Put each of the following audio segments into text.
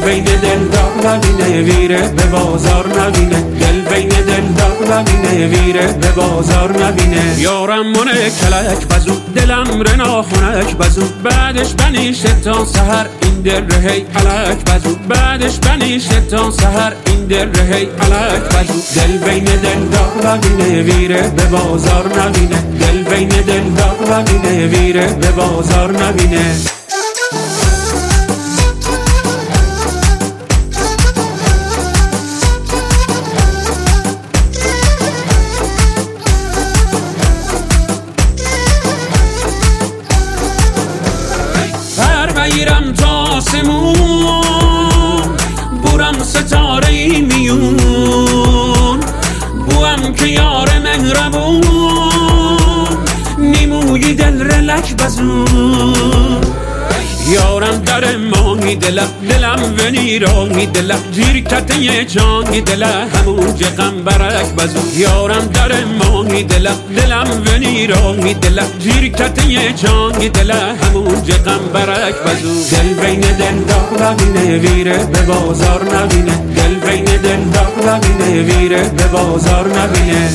بین دل دار نبینه ویره به بازار نبینه، دل بین دل دار نبینه ویره به بازار نبینه. یارم منه کلک بزو دلم رنا خونک بزو، بعدش بنیشه تا سحر این دل رهی علک بزو، بعدش بنیشه تا سحر این دل رهی علک بزو. دل بین دل دار نبینه ویره به بازار نبینه، دل بین دل دار نبینه ویره به بازار نبینه. بگیرم تا آسمون بورم ستاره میون، بوام که یار مهربون نیموی دل رلک بزون. یارم در مانگی دلم و نیرانگی دلم جیر کته چانگی دلم همون جقم برک بزو. یارم در مانگی دلم و نیرانگی دلم جیر کته چانگی دلم همون جقم برک بزو. دل بین دل دار نبینه ویره به بازار نبینه، دل بین دل دار نبینه ویره به بازار نبینه.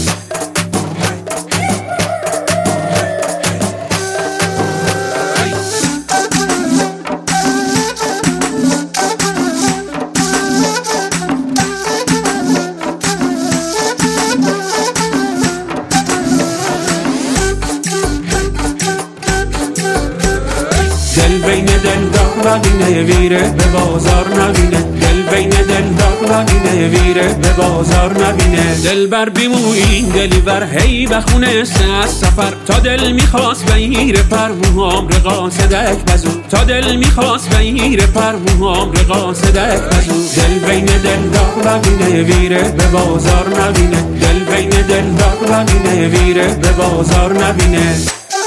دل بین دل دار نبینه ویره به بازار نبینه، دل بین دل دار نبینه ویره به بازار نبینه. دل بر بیموی این دلی بر هی بخونه از سفر، تا دل میخواست بگیره پر موهام رقا صدک بزو، تا دل میخواست بگیره پر موهام رقا صدک بزو. دل بین دل دار نبینه ویره به بازار نبینه، دل بین دل دار نبینه ویره به بازار نبینه.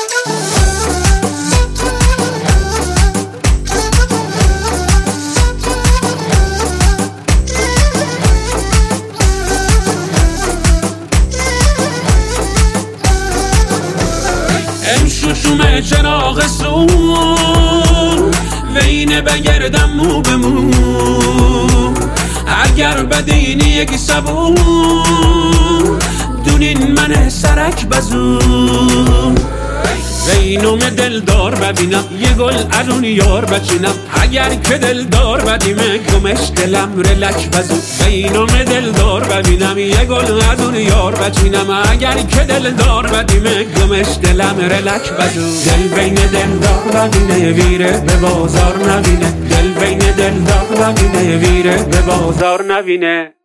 شوشوم چراغ سون وینه بگردم مو به مو، اگر بدینی یکی سبون دونین من سرک بزون. وینوم دلدار ببینم یه گل الون یار بچینم، اگر که دلدار بدیمه گمش دلم رلک بزو. وینوم دلدار ببینم یه گل الون یار بچینم، اگر که دلدار بدیمه گمش دلم رلک بزو. دل بین دل دار نبینه ویره به بازار نبینه، دل بین دل دار نبینه ویره به بازار نبینه.